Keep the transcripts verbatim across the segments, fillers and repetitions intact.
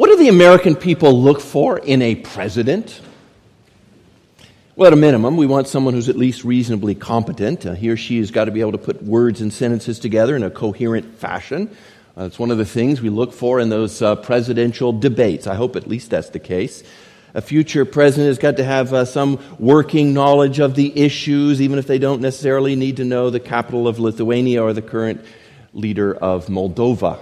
What do the American people look for in a president? Well, at a minimum, we want someone who's at least reasonably competent. Uh, he or she has got to be able to put words and sentences together in a coherent fashion. Uh, it's one of the things we look for in those uh, presidential debates. I hope at least that's the case. A future president has got to have uh, some working knowledge of the issues, even if they don't necessarily need to know the capital of Lithuania or the current leader of Moldova.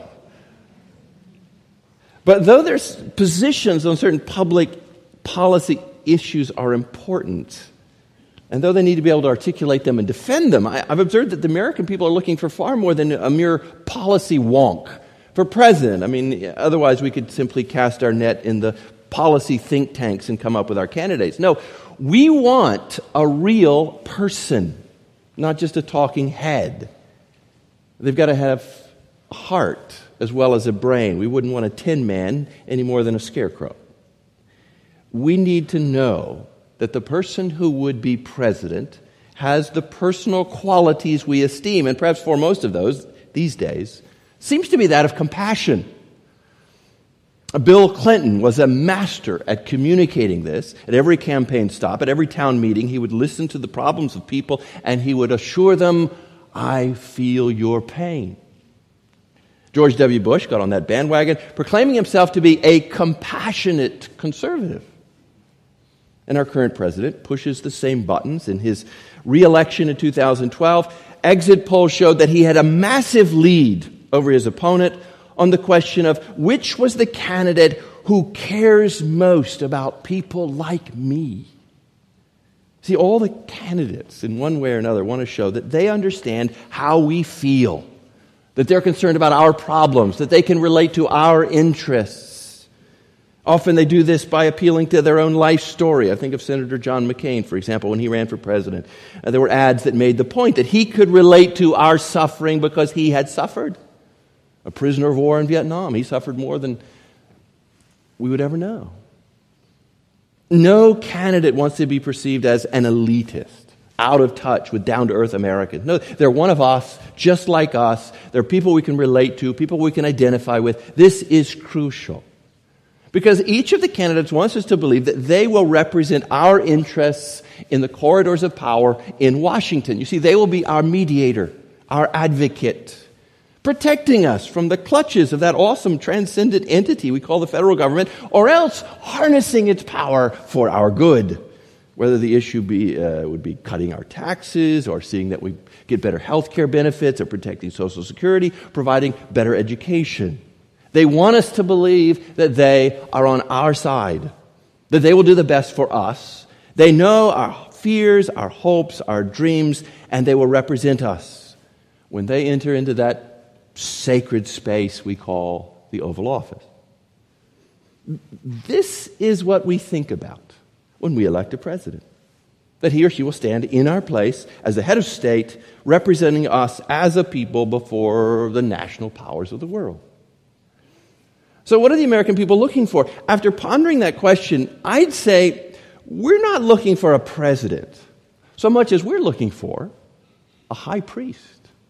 But though their positions on certain public policy issues are important, and though they need to be able to articulate them and defend them, I, I've observed that the American people are looking for far more than a mere policy wonk for president. I mean, otherwise we could simply cast our net in the policy think tanks and come up with our candidates. No, we want a real person, not just a talking head. They've got to have a heart as well as a brain. We wouldn't want a tin man any more than a scarecrow. We need to know that the person who would be president has the personal qualities we esteem, and perhaps foremost of those these days seems to be that of compassion. Bill Clinton was a master at communicating this. At every campaign stop, at every town meeting, he would listen to the problems of people and he would assure them, "I feel your pain." George W. Bush got on that bandwagon, proclaiming himself to be a compassionate conservative. And our current president pushes the same buttons. In his re-election in two thousand twelve, exit polls showed that he had a massive lead over his opponent on the question of which was the candidate who cares most about people like me. See, all the candidates, in one way or another, want to show that they understand how we feel, that they're concerned about our problems, that they can relate to our interests. Often they do this by appealing to their own life story. I think of Senator John McCain, for example, when he ran for president. Uh, there were ads that made the point that he could relate to our suffering because he had suffered. A prisoner of war in Vietnam, he suffered more than we would ever know. No candidate wants to be perceived as an elitist, out of touch with down-to-earth Americans. No, they're one of us, just like us. They're people we can relate to, people we can identify with. This is crucial. Because each of the candidates wants us to believe that they will represent our interests in the corridors of power in Washington. You see, they will be our mediator, our advocate, protecting us from the clutches of that awesome transcendent entity we call the federal government, or else harnessing its power for our good. Whether the issue be uh, would be cutting our taxes, or seeing that we get better health care benefits, or protecting Social Security, providing better education. They want us to believe that they are on our side, that they will do the best for us. They know our fears, our hopes, our dreams, and they will represent us when they enter into that sacred space we call the Oval Office. This is what we think about when we elect a president, that he or she will stand in our place as the head of state, representing us as a people before the national powers of the world. So what are the American people looking for? After pondering that question, I'd say we're not looking for a president so much as we're looking for a high priest.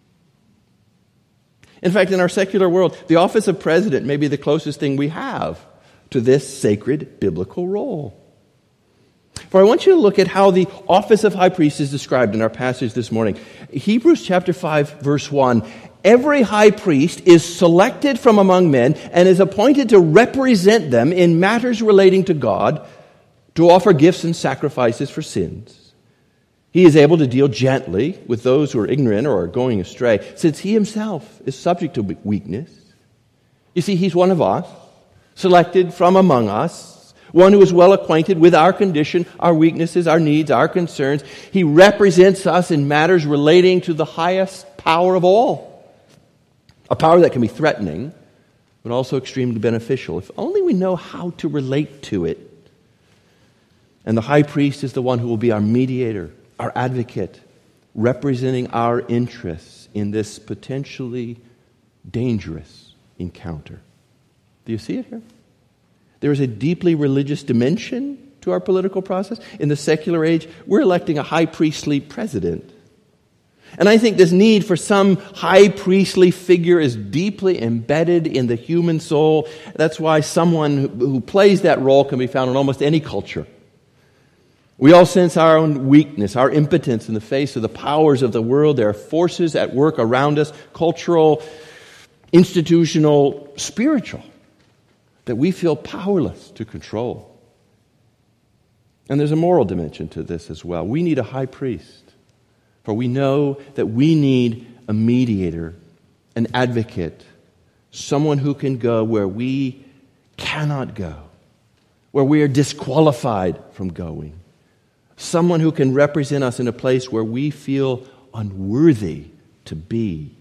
In fact, in our secular world, the office of president may be the closest thing we have to this sacred biblical role. For I want you to look at how the office of high priest is described in our passage this morning. Hebrews chapter five, verse one. Every high priest is selected from among men and is appointed to represent them in matters relating to God, to offer gifts and sacrifices for sins. He is able to deal gently with those who are ignorant or are going astray, since he himself is subject to weakness. You see, he's one of us, selected from among us, one who is well acquainted with our condition, our weaknesses, our needs, our concerns. He represents us in matters relating to the highest power of all. A power that can be threatening, but also extremely beneficial, if only we know how to relate to it. And the high priest is the one who will be our mediator, our advocate, representing our interests in this potentially dangerous encounter. Do you see it here? There is a deeply religious dimension to our political process. In the secular age, we're electing a high priestly president. And I think this need for some high priestly figure is deeply embedded in the human soul. That's why someone who, who plays that role can be found in almost any culture. We all sense our own weakness, our impotence in the face of the powers of the world. There are forces at work around us, cultural, institutional, spiritual, that we feel powerless to control. And there's a moral dimension to this as well. We need a high priest, for we know that we need a mediator, an advocate, someone who can go where we cannot go, where we are disqualified from going. Someone who can represent us in a place where we feel unworthy to be.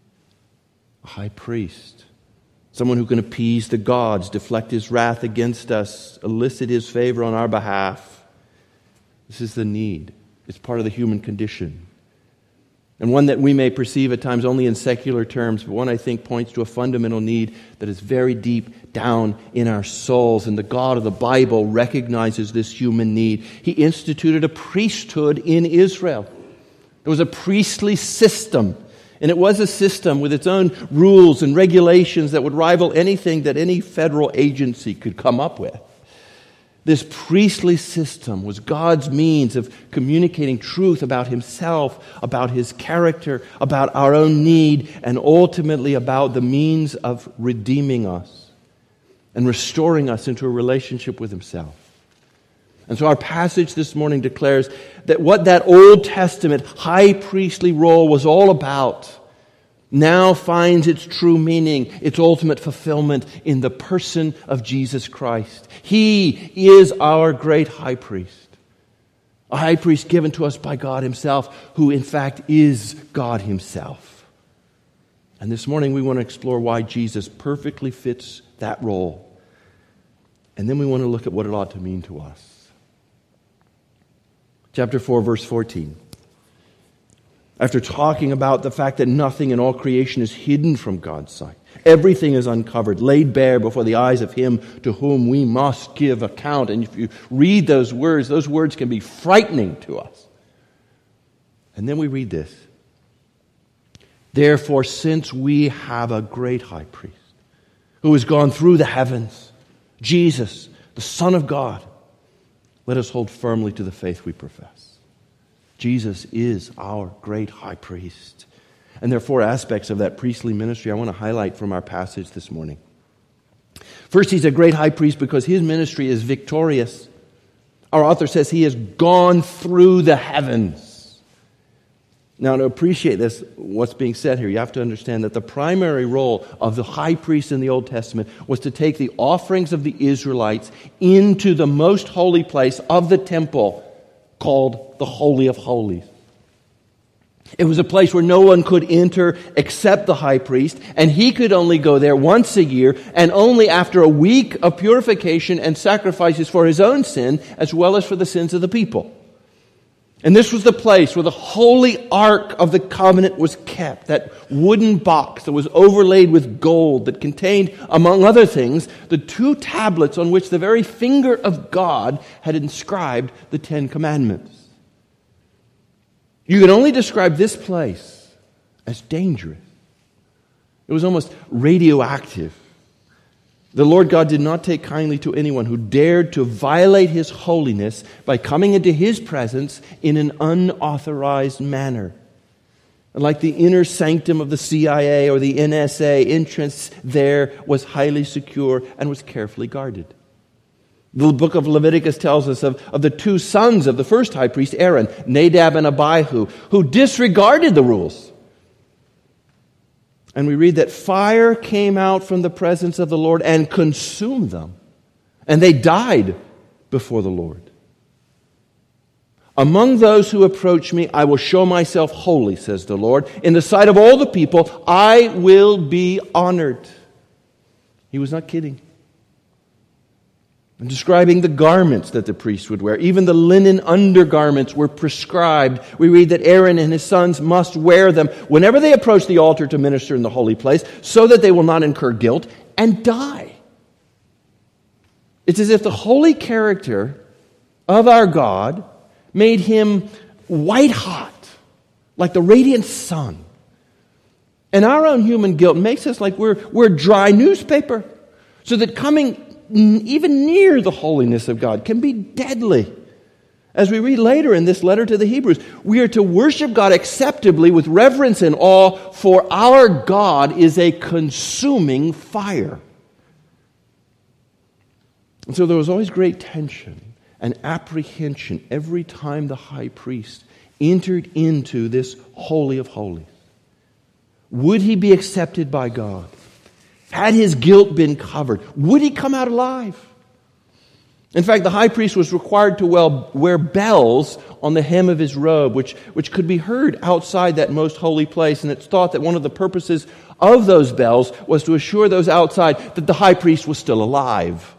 A high priest. Someone who can appease the gods, deflect his wrath against us, elicit his favor on our behalf. This is the need. It's part of the human condition. And one that we may perceive at times only in secular terms, but one I think points to a fundamental need that is very deep down in our souls. And the God of the Bible recognizes this human need. He instituted a priesthood in Israel. There was a priestly system. And it was a system with its own rules and regulations that would rival anything that any federal agency could come up with. This priestly system was God's means of communicating truth about himself, about his character, about our own need, and ultimately about the means of redeeming us and restoring us into a relationship with himself. And so our passage this morning declares that what that Old Testament high priestly role was all about now finds its true meaning, its ultimate fulfillment in the person of Jesus Christ. He is our great high priest. A high priest given to us by God himself, who in fact is God himself. And this morning we want to explore why Jesus perfectly fits that role. And then we want to look at what it ought to mean to us. Chapter four, verse fourteen. After talking about the fact that nothing in all creation is hidden from God's sight, everything is uncovered, laid bare before the eyes of him to whom we must give account. And if you read those words, those words can be frightening to us. And then we read this. Therefore, since we have a great high priest who has gone through the heavens, Jesus, the Son of God, let us hold firmly to the faith we profess. Jesus is our great high priest. And there are four aspects of that priestly ministry I want to highlight from our passage this morning. First, he's a great high priest because his ministry is victorious. Our author says he has gone through the heavens. Now, to appreciate this, what's being said here, you have to understand that the primary role of the high priest in the Old Testament was to take the offerings of the Israelites into the most holy place of the temple, called the Holy of Holies. It was a place where no one could enter except the high priest, and he could only go there once a year, and only after a week of purification and sacrifices for his own sin, as well as for the sins of the people. And this was the place where the holy ark of the covenant was kept, that wooden box that was overlaid with gold that contained, among other things, the two tablets on which the very finger of God had inscribed the Ten Commandments. You could only describe this place as dangerous. It was almost radioactive. The Lord God did not take kindly to anyone who dared to violate his holiness by coming into his presence in an unauthorized manner. Like the inner sanctum of the C I A or the N S A, entrance there was highly secure and was carefully guarded. The book of Leviticus tells us of, of the two sons of the first high priest, Aaron, Nadab and Abihu, who disregarded the rules. And we read that fire came out from the presence of the Lord and consumed them. And they died before the Lord. Among those who approach me, I will show myself holy, says the Lord. In the sight of all the people, I will be honored. He was not kidding. And describing the garments that the priest would wear, even the linen undergarments were prescribed. We read that Aaron and his sons must wear them whenever they approach the altar to minister in the holy place, so that they will not incur guilt and die. It's as if the holy character of our God made him white hot like the radiant sun. And our own human guilt makes us like we're, we're dry newspaper, so that coming even near the holiness of God can be deadly. As we read later in this letter to the Hebrews, we are to worship God acceptably with reverence and awe, for our God is a consuming fire. And so there was always great tension and apprehension every time the high priest entered into this Holy of Holies. Would he be accepted by God? Had his guilt been covered? Would he come out alive? In fact, the high priest was required to wear bells on the hem of his robe, which, which could be heard outside that most holy place. And it's thought that one of the purposes of those bells was to assure those outside that the high priest was still alive.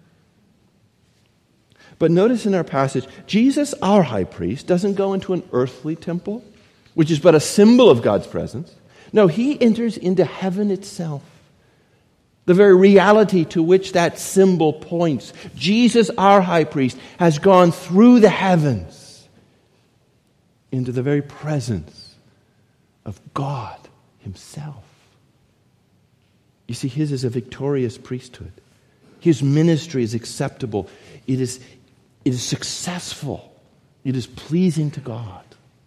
But notice in our passage, Jesus, our high priest, doesn't go into an earthly temple, which is but a symbol of God's presence. No, he enters into heaven itself, the very reality to which that symbol points. Jesus, our high priest, has gone through the heavens into the very presence of God himself. You see, his is a victorious priesthood. His ministry is acceptable. It is, it is successful. It is pleasing to God.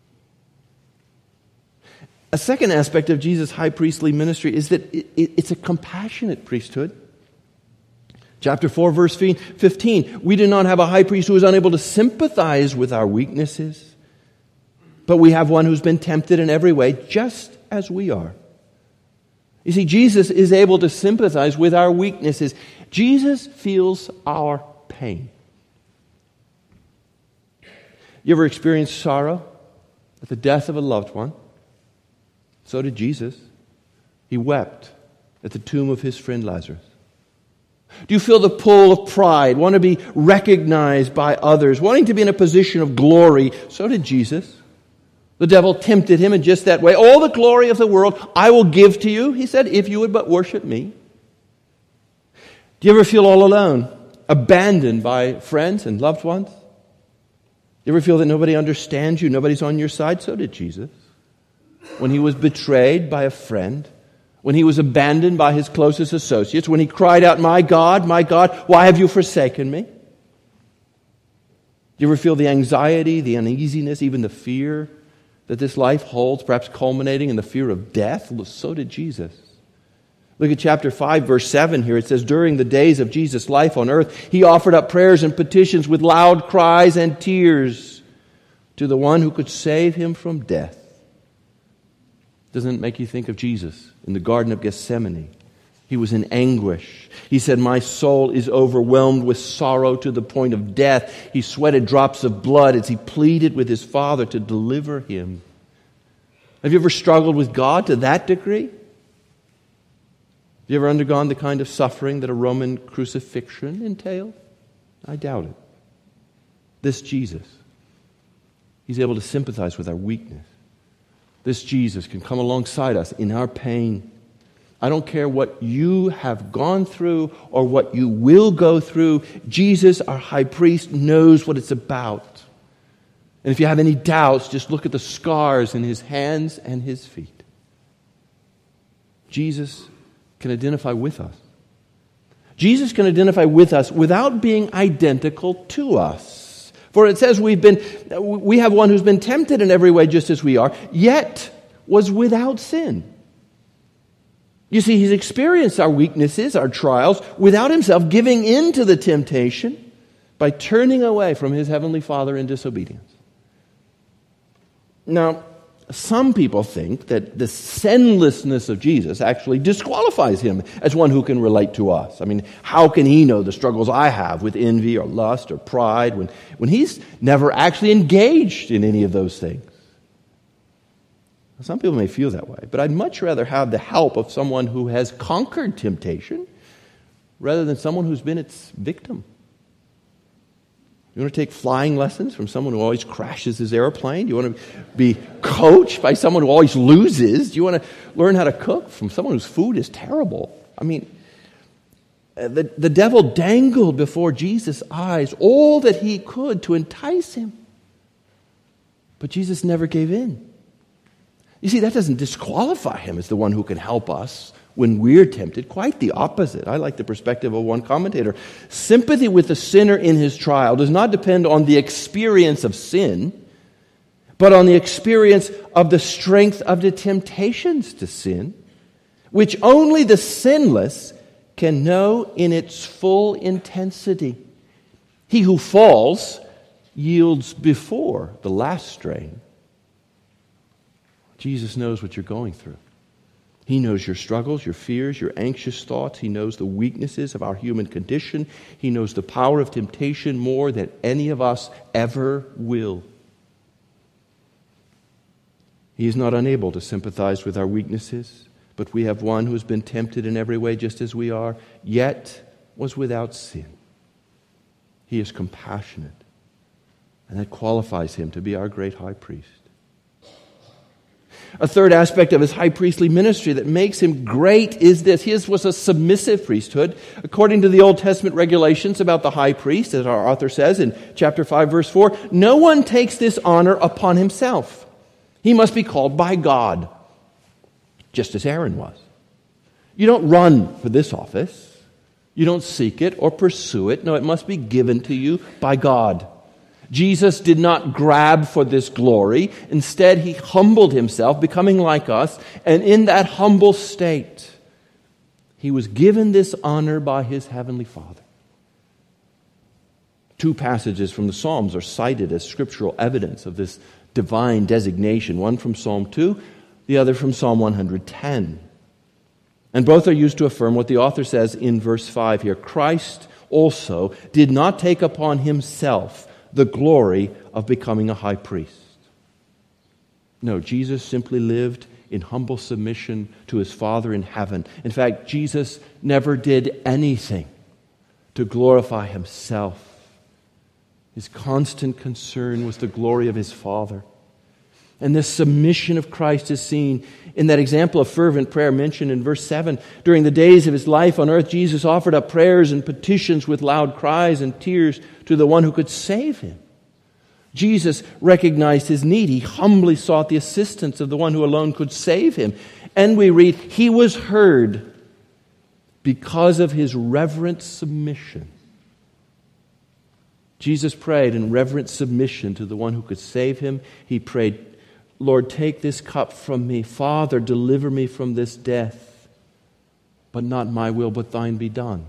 A second aspect of Jesus' high priestly ministry is that it, it, it's a compassionate priesthood. Chapter four, verse fifteen, we do not have a high priest who is unable to sympathize with our weaknesses, but we have one who's been tempted in every way, just as we are. You see, Jesus is able to sympathize with our weaknesses. Jesus feels our pain. You ever experienced sorrow at the death of a loved one? So did Jesus. He wept at the tomb of his friend Lazarus. Do you feel the pull of pride, want to be recognized by others, wanting to be in a position of glory? So did Jesus. The devil tempted him in just that way. All the glory of the world I will give to you, he said, if you would but worship me. Do you ever feel all alone, abandoned by friends and loved ones? Do you ever feel that nobody understands you, nobody's on your side? So did Jesus. When he was betrayed by a friend, when he was abandoned by his closest associates, when he cried out, "My God, my God, why have you forsaken me?" Do you ever feel the anxiety, the uneasiness, even the fear that this life holds, perhaps culminating in the fear of death? So did Jesus. Look at chapter five, verse seven here. It says, during the days of Jesus' life on earth, he offered up prayers and petitions with loud cries and tears to the one who could save him from death. Doesn't it make you think of Jesus in the Garden of Gethsemane? He was in anguish. He said, "My soul is overwhelmed with sorrow to the point of death." He sweated drops of blood as he pleaded with his Father to deliver him. Have you ever struggled with God to that degree? Have you ever undergone the kind of suffering that a Roman crucifixion entailed? I doubt it. This Jesus, he's able to sympathize with our weakness. This Jesus can come alongside us in our pain. I don't care what you have gone through or what you will go through. Jesus, our high priest, knows what it's about. And if you have any doubts, just look at the scars in his hands and his feet. Jesus can identify with us. Jesus can identify with us without being identical to us. For it says we've been, we have one who's been tempted in every way just as we are, yet was without sin. You see, he's experienced our weaknesses, our trials, without himself giving in to the temptation by turning away from his heavenly Father in disobedience. Now, some people think that the sinlessness of Jesus actually disqualifies him as one who can relate to us. I mean, how can he know the struggles I have with envy or lust or pride when, when he's never actually engaged in any of those things? Some people may feel that way, but I'd much rather have the help of someone who has conquered temptation rather than someone who's been its victim. You want to take flying lessons from someone who always crashes his airplane? Do you want to be coached by someone who always loses? Do you want to learn how to cook from someone whose food is terrible? I mean, the, the devil dangled before Jesus' eyes all that he could to entice him. But Jesus never gave in. You see, that doesn't disqualify him as the one who can help us when we're tempted. Quite the opposite. I like the perspective of one commentator. Sympathy with the sinner in his trial does not depend on the experience of sin, but on the experience of the strength of the temptations to sin, which only the sinless can know in its full intensity. He who falls yields before the last strain. Jesus knows what you're going through. He knows your struggles, your fears, your anxious thoughts. He knows the weaknesses of our human condition. He knows the power of temptation more than any of us ever will. He is not unable to sympathize with our weaknesses, but we have one who has been tempted in every way just as we are, yet was without sin. He is compassionate, and that qualifies him to be our great high priest. A third aspect of his high priestly ministry that makes him great is this. His was a submissive priesthood. According to the Old Testament regulations about the high priest, as our author says in chapter five, verse four, no one takes this honor upon himself. He must be called by God, just as Aaron was. You don't run for this office. You don't seek it or pursue it. No, it must be given to you by God. Jesus did not grab for this glory. Instead, he humbled himself, becoming like us, and in that humble state, he was given this honor by his heavenly Father. Two passages from the Psalms are cited as scriptural evidence of this divine designation, one from Psalm two, the other from Psalm one hundred ten. And both are used to affirm what the author says in verse five here. Christ also did not take upon himself the glory of becoming a high priest. No, Jesus simply lived in humble submission to his Father in heaven. In fact, Jesus never did anything to glorify himself. His constant concern was the glory of his Father. And this submission of Christ is seen in that example of fervent prayer mentioned in verse seven. During the days of his life on earth, Jesus offered up prayers and petitions with loud cries and tears to the one who could save him. Jesus recognized his need. He humbly sought the assistance of the one who alone could save him. And we read, he was heard because of his reverent submission. Jesus prayed in reverent submission to the one who could save him. He prayed, Lord, take this cup from me. Father, deliver me from this death. But not my will, but thine be done.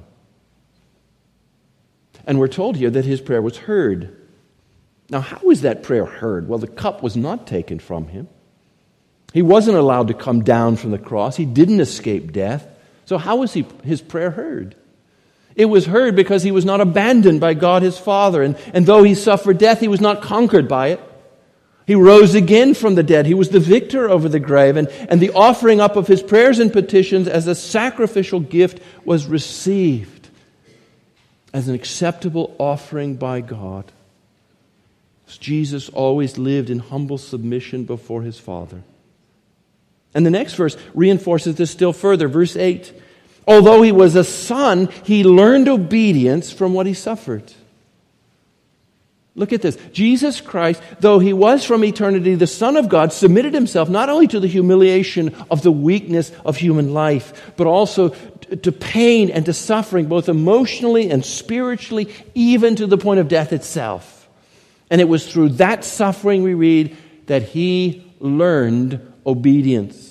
And we're told here that his prayer was heard. Now, how was that prayer heard? Well, the cup was not taken from him. He wasn't allowed to come down from the cross. He didn't escape death. So how was he, his prayer heard? It was heard because he was not abandoned by God his Father. And, and though he suffered death, he was not conquered by it. He rose again from the dead. He was the victor over the grave. And, and the offering up of his prayers and petitions as a sacrificial gift was received as an acceptable offering by God. Jesus always lived in humble submission before his Father. And the next verse reinforces this still further. Verse eight. Although he was a son, he learned obedience from what he suffered. Look at this. Jesus Christ, though he was from eternity the Son of God, submitted himself not only to the humiliation of the weakness of human life, but also to pain and to suffering, both emotionally and spiritually, even to the point of death itself. And it was through that suffering, we read, that he learned obedience.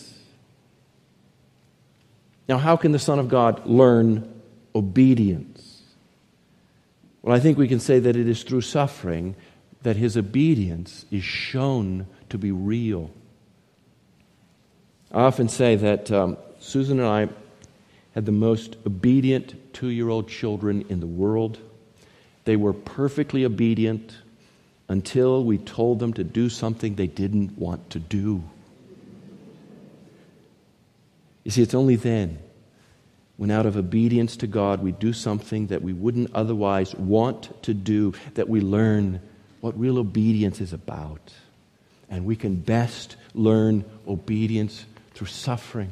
Now, how can the Son of God learn obedience? Well, I think we can say that it is through suffering that his obedience is shown to be real. I often say that um, Susan and I had the most obedient two-year-old children in the world. They were perfectly obedient until we told them to do something they didn't want to do. You see, it's only then, when out of obedience to God we do something that we wouldn't otherwise want to do, that we learn what real obedience is about. And we can best learn obedience through suffering.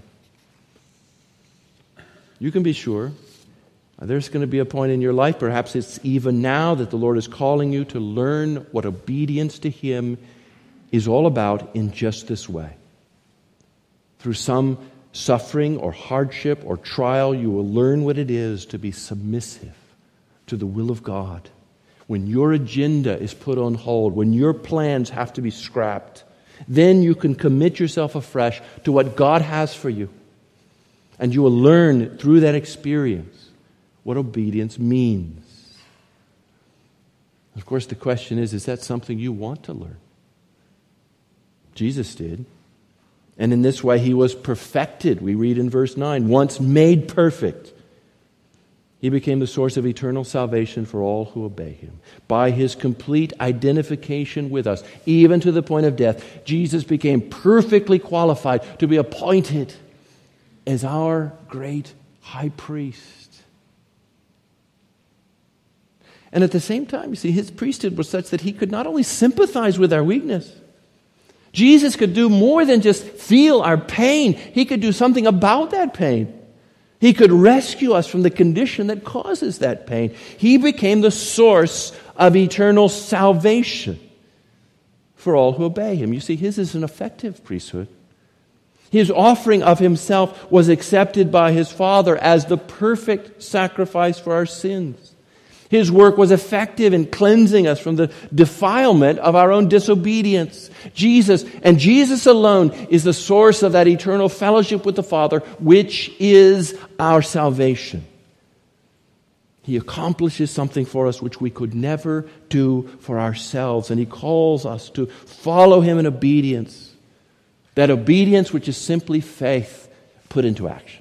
You can be sure there's going to be a point in your life, perhaps it's even now, that the Lord is calling you to learn what obedience to him is all about in just this way. Through some suffering or hardship or trial, you will learn what it is to be submissive to the will of God. When your agenda is put on hold, when your plans have to be scrapped, then you can commit yourself afresh to what God has for you. And you will learn through that experience what obedience means. Of course, the question is, is that something you want to learn? Jesus did. And in this way, he was perfected. We read in verse nine, once made perfect. He became the source of eternal salvation for all who obey him. By his complete identification with us, even to the point of death, Jesus became perfectly qualified to be appointed as our great high priest. And at the same time, you see, his priesthood was such that he could not only sympathize with our weakness, Jesus could do more than just feel our pain. He could do something about that pain. He could rescue us from the condition that causes that pain. He became the source of eternal salvation for all who obey him. You see, his is an effective priesthood. His offering of himself was accepted by his Father as the perfect sacrifice for our sins. His work was effective in cleansing us from the defilement of our own disobedience. Jesus, and Jesus alone, is the source of that eternal fellowship with the Father, which is our salvation. He accomplishes something for us which we could never do for ourselves, and he calls us to follow him in obedience. That obedience which is simply faith put into action.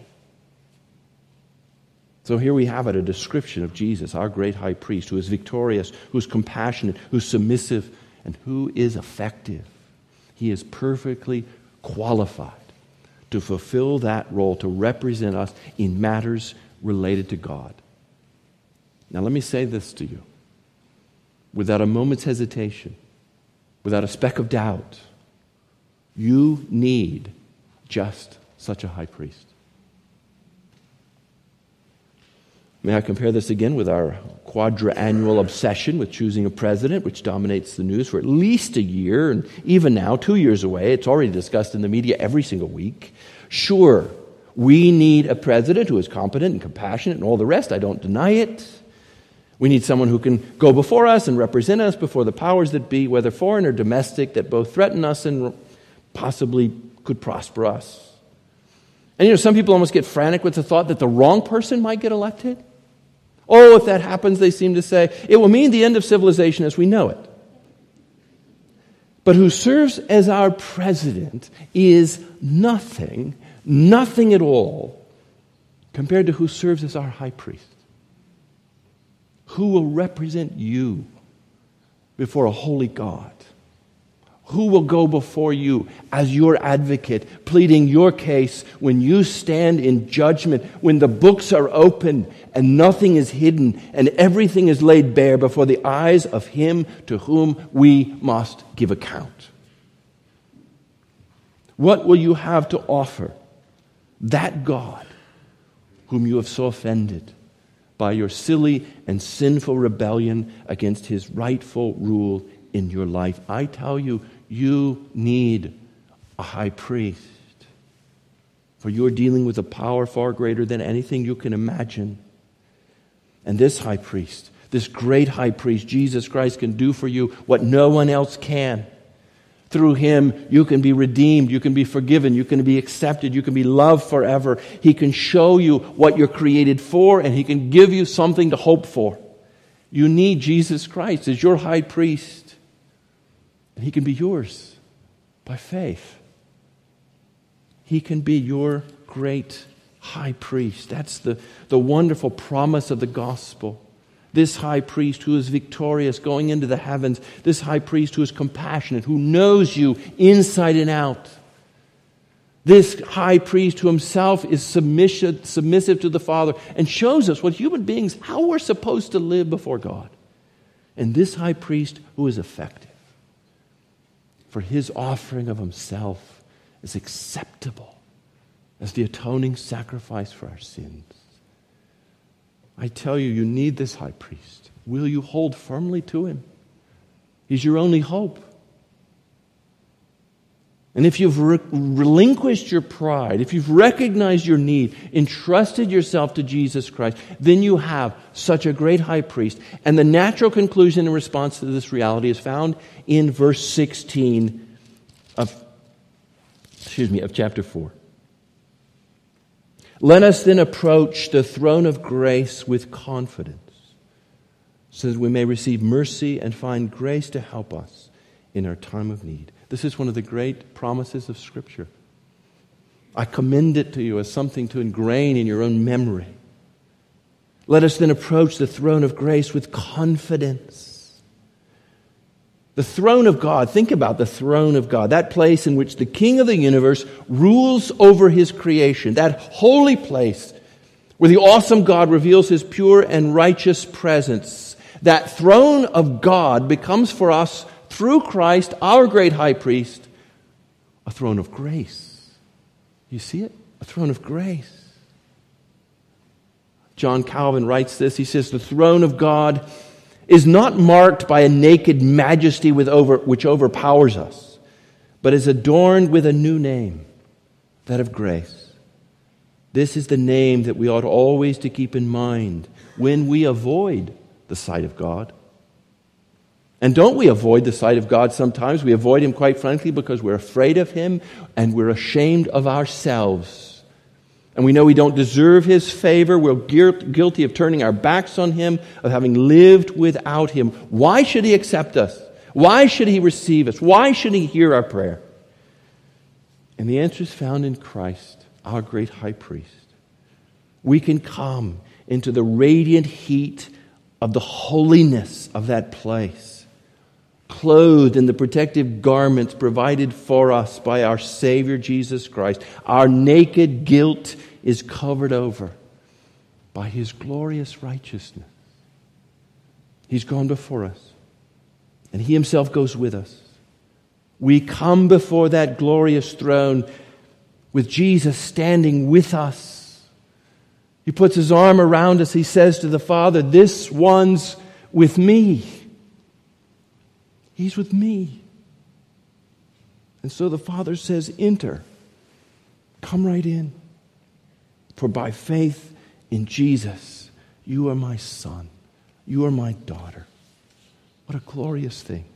So here we have it, a description of Jesus, our great high priest, who is victorious, who is compassionate, who is submissive, and who is effective. He is perfectly qualified to fulfill that role, to represent us in matters related to God. Now let me say this to you, without a moment's hesitation, without a speck of doubt. You need just such a high priest. May I compare this again with our quadrannual obsession with choosing a president, which dominates the news for at least a year, and even now, two years away, it's already discussed in the media every single week. Sure, we need a president who is competent and compassionate and all the rest. I don't deny it. We need someone who can go before us and represent us before the powers that be, whether foreign or domestic, that both threaten us and possibly could prosper us. And you know, some people almost get frantic with the thought that the wrong person might get elected. Oh, if that happens, they seem to say, it will mean the end of civilization as we know it. But who serves as our president is nothing, nothing at all, compared to who serves as our high priest. Who will represent you before a holy God? Who will go before you as your advocate, pleading your case when you stand in judgment, when the books are open and nothing is hidden and everything is laid bare before the eyes of him to whom we must give account? What will you have to offer that God whom you have so offended by your silly and sinful rebellion against his rightful rule in your life? I tell you, you need a high priest. For you're dealing with a power far greater than anything you can imagine. And this high priest, this great high priest, Jesus Christ, can do for you what no one else can. Through him, you can be redeemed, you can be forgiven, you can be accepted, you can be loved forever. He can show you what you're created for, and he can give you something to hope for. You need Jesus Christ as your high priest. And he can be yours by faith. He can be your great high priest. That's the, the wonderful promise of the gospel. This high priest who is victorious going into the heavens. This high priest who is compassionate, who knows you inside and out. This high priest who himself is submissive, submissive to the Father and shows us what human beings, how we're supposed to live before God. And this high priest who is effective. For his offering of himself is acceptable as the atoning sacrifice for our sins. I tell you, you need this high priest. Will you hold firmly to him? He's your only hope. And if you've re- relinquished your pride, if you've recognized your need, entrusted yourself to Jesus Christ, then you have such a great high priest. And the natural conclusion in response to this reality is found in verse sixteen of, excuse me, of chapter four. Let us then approach the throne of grace with confidence, so that we may receive mercy and find grace to help us in our time of need. This is one of the great promises of Scripture. I commend it to you as something to ingrain in your own memory. Let us then approach the throne of grace with confidence. The throne of God, think about the throne of God, that place in which the King of the universe rules over His creation, that holy place where the awesome God reveals His pure and righteous presence. That throne of God becomes for us, through Christ, our great high priest, a throne of grace. You see it? A throne of grace. John Calvin writes this. He says, the throne of God is not marked by a naked majesty with over, which overpowers us, but is adorned with a new name, that of grace. This is the name that we ought always to keep in mind when we avoid the sight of God. And don't we avoid the sight of God sometimes? We avoid Him, quite frankly, because we're afraid of Him and we're ashamed of ourselves. And we know we don't deserve His favor. We're guilty of turning our backs on Him, of having lived without Him. Why should He accept us? Why should He receive us? Why should He hear our prayer? And the answer is found in Christ, our great high priest. We can come into the radiant heat of the holiness of that place, clothed in the protective garments provided for us by our Savior Jesus Christ. Our naked guilt is covered over by His glorious righteousness. He's gone before us, and He Himself goes with us. We come before that glorious throne with Jesus standing with us. He puts His arm around us. He says to the Father, this one's with me. He's with me. And so the Father says, enter. Come right in. For by faith in Jesus, you are my son. You are my daughter. What a glorious thing.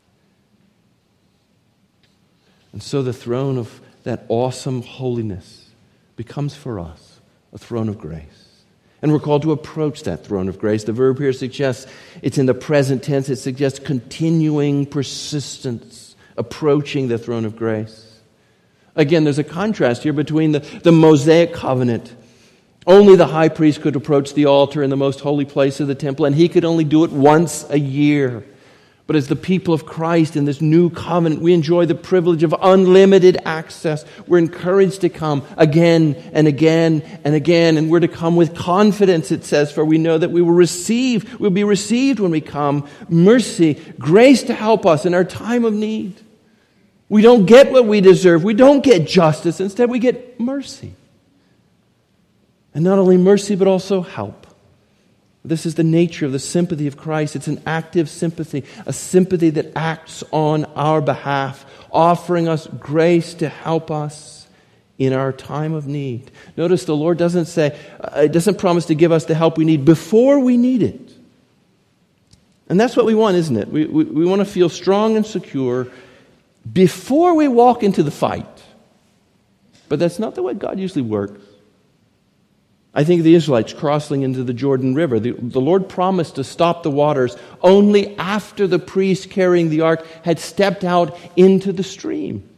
And so the throne of that awesome holiness becomes for us a throne of grace. And we're called to approach that throne of grace. The verb here suggests it's in the present tense. It suggests continuing persistence, approaching the throne of grace. Again, there's a contrast here between the, the Mosaic covenant. Only the high priest could approach the altar in the most holy place of the temple, and he could only do it once a year. But as the people of Christ in this new covenant, we enjoy the privilege of unlimited access. We're encouraged to come again and again and again. And we're to come with confidence, it says, for we know that we will receive, we'll be received when we come, mercy, grace to help us in our time of need. We don't get what we deserve. We don't get justice. Instead, we get mercy. And not only mercy, but also help. This is the nature of the sympathy of Christ. It's an active sympathy, a sympathy that acts on our behalf, offering us grace to help us in our time of need. Notice the Lord doesn't say, uh, it doesn't promise to give us the help we need before we need it. And that's what we want, isn't it? We, we, we want to feel strong and secure before we walk into the fight. But that's not the way God usually works. I think of the Israelites crossing into the Jordan River. The, the Lord promised to stop the waters only after the priest carrying the ark had stepped out into the stream.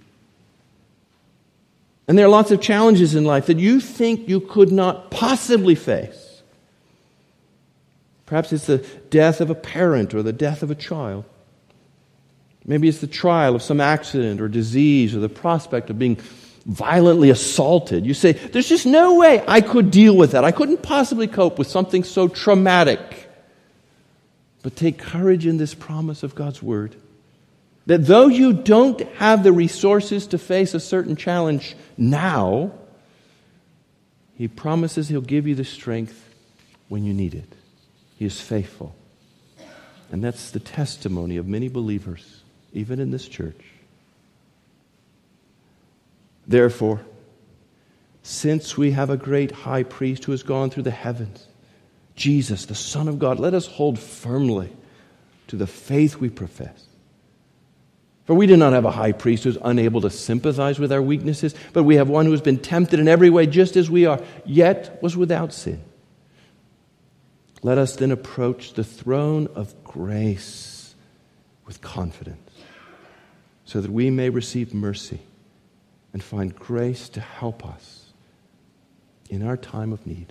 And there are lots of challenges in life that you think you could not possibly face. Perhaps it's the death of a parent or the death of a child. Maybe it's the trial of some accident or disease or the prospect of being violently assaulted. You say, there's just no way I could deal with that. I couldn't possibly cope with something so traumatic. But take courage in this promise of God's Word, that though you don't have the resources to face a certain challenge now, He promises He'll give you the strength when you need it. He is faithful. And that's the testimony of many believers, even in this church. Therefore, since we have a great high priest who has gone through the heavens, Jesus, the Son of God, let us hold firmly to the faith we profess. For we do not have a high priest who is unable to sympathize with our weaknesses, but we have one who has been tempted in every way just as we are, yet was without sin. Let us then approach the throne of grace with confidence, so that we may receive mercy and find grace to help us in our time of need.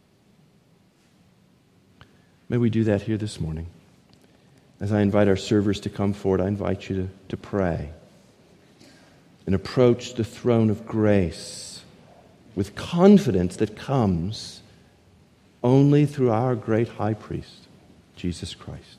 May we do that here this morning. As I invite our servers to come forward, I invite you to, to pray and approach the throne of grace with confidence that comes only through our great high priest, Jesus Christ.